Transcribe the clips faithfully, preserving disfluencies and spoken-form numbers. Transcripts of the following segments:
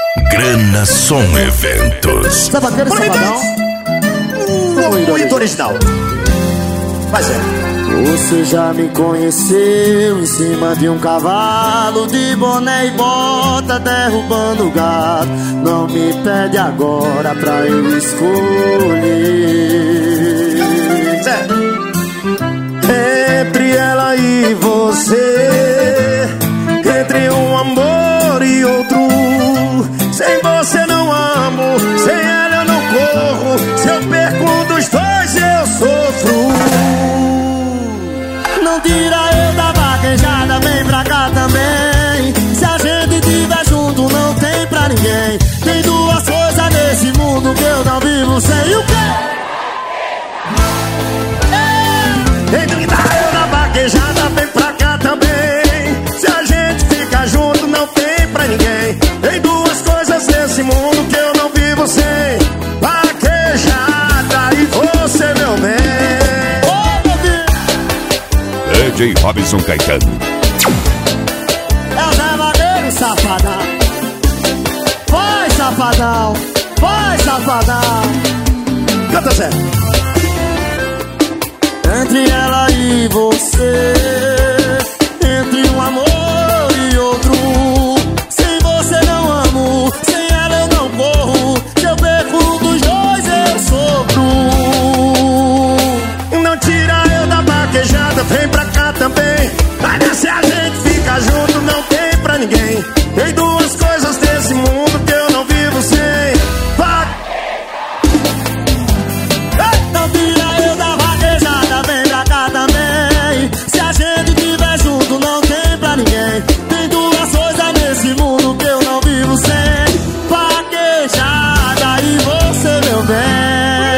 Grana Som Eventos. Tá bacana esse sabadão? Muito original. Mas é. Você já me conheceu em cima de um cavalo, de boné e bota, derrubando o gado. Não me pede agora pra eu escolher. Certo. Entre ela e você, entre um amor e outro. Sem você não amo, sem ela eu não corro. Se eu perco um dos dois eu sofro. Não tira eu da vaquejada, vem pra cá também. Se a gente tiver junto não tem pra ninguém. Tem duas coisas nesse mundo que eu não vivo sem. O quê? Tira eu da vaquejada, vem pra cá também. Se a gente fica junto não tem pra ninguém. Tem duas coisas nesse mundo que eu não vivo sem. Vaquejada e você, meu bem. D J Robson Caetano. É o Zé Vaqueiro, safadão. Vai, safadão. Vai, safadão. Canta, Zé. Entre ela e você, entre um amor e outro. Sem você não amo, sem ela eu não corro. Se eu perco um dos dois eu sofro. Não tira eu da vaquejada, vem pra cá também. Olha, se a gente fica junto não tem pra ninguém. Tem duas coisas desse mundo que eu não vivo sem. Va- Não tira eu da vaquejada, vem pra cá também. Se a gente tiver junto não tem pra ninguém. Tem duas coisas nesse mundo que eu não vivo sem. Vaquejada e você, meu bem.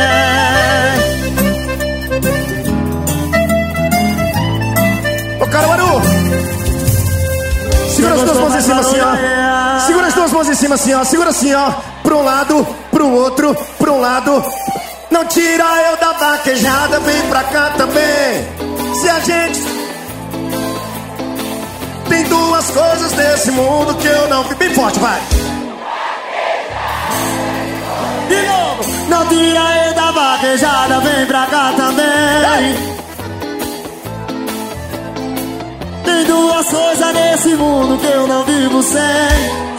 Ô, Caruaru, segura as duas mãos em cima assim, ó. Segura as duas mãos em cima assim, ó. Segura assim, ó. Pra um lado, pro outro, pra um lado. Não tira eu da vaquejada, vem pra cá também. Se a gente tem duas coisas nesse mundo que eu não vi. Bem forte, vai. De novo. Não tira eu da vaquejada, vem pra cá também. Tem duas coisas nesse mundo que eu não vivo sem.